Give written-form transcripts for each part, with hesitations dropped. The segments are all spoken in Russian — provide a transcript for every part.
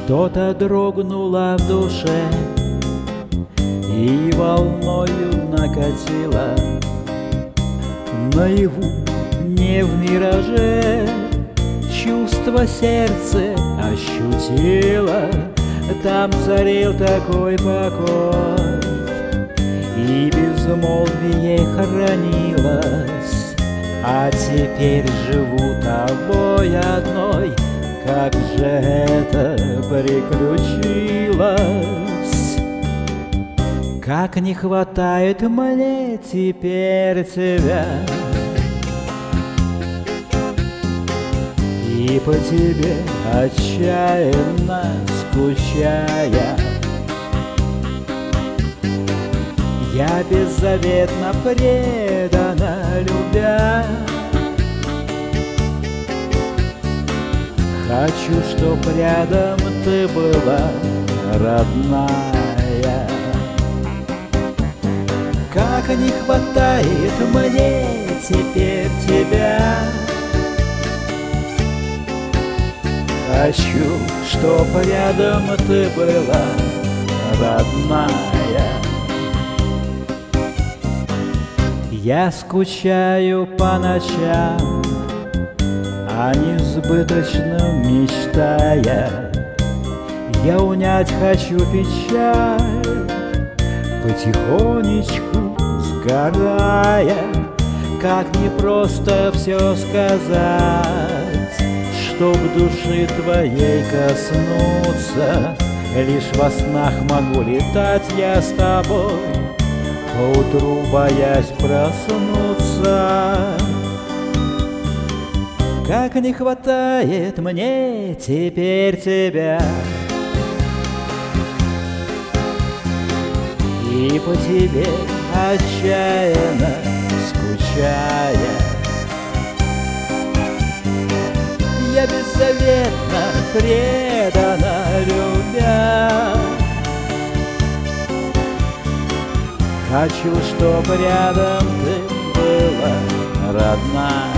Что-то дрогнуло в душе и волною накатило. Наяву, не в мираже, чувство сердце ощутило. Там царил такой покой, и безмолвие хранилось. А теперь живу тобой одной. Как же это приключилось? Как не хватает мне теперь тебя, и по тебе отчаянно скучая, я беззаветно преданно любя. Хочу, чтоб рядом ты была, родная. Как не хватает мне теперь тебя. Хочу, чтоб рядом ты была, родная. Я скучаю по ночам, о несбыточном мечтая. Я унять хочу печаль, потихонечку сгорая. Как непросто все сказать, чтоб души твоей коснуться. Лишь во снах могу летать я с тобой, поутру боясь проснуться. Как не хватает мне теперь тебя, и по тебе отчаянно скучая, я беззаветно преданно любя. Хочу, чтоб рядом ты была, родная.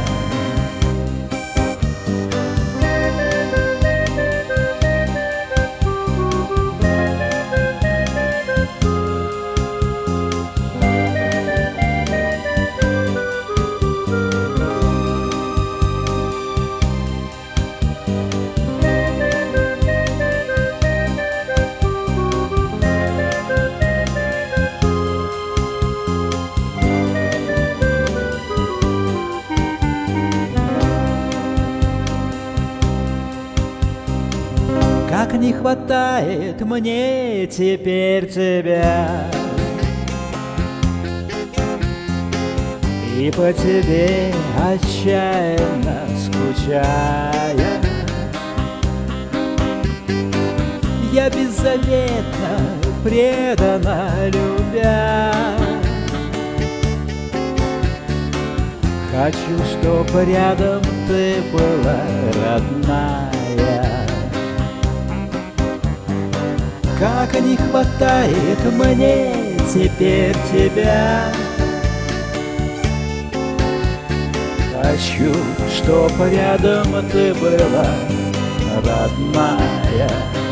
Как не хватает мне теперь тебя, и по тебе отчаянно скучая, я беззаветно преданно любя. Хочу, чтоб рядом ты была, родная. Как не хватает мне теперь тебя. Хочу, чтоб рядом ты была, родная.